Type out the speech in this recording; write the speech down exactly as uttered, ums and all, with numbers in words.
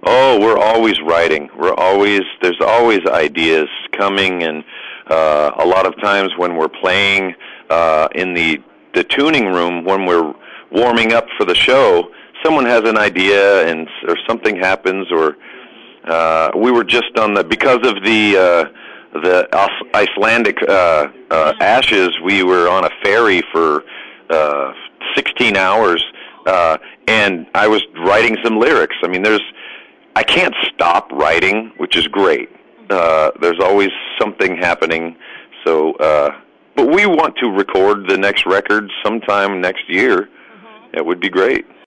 Oh, we're always writing. We're always there's always ideas coming, and uh, a lot of times when we're playing uh, in the the tuning room, when we're warming up for the show, someone has an idea, and or something happens, or uh, we were just on the because of the uh, the Icelandic uh, uh, ashes. We were on a ferry for uh, sixteen hours, uh, and I was writing some lyrics. I mean, there's I can't stop writing, which is great. Uh, there's always something happening. So, uh, but we want to record the next record sometime next year. Mm-hmm. It would be great.